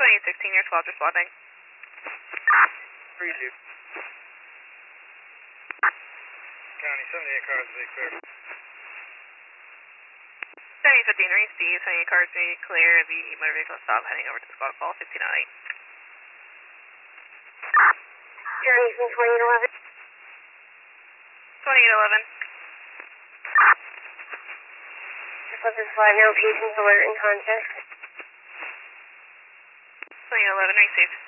2816, your squad's responding. 3-2. County, 78 cars, be clear. 7015, read Steve, 78 cars, be clear. The motor vehicle stop heading over to the squad call, 1508. Journey from 2811. 2811. Surface 5, no patients alert and conscious. 2811, received.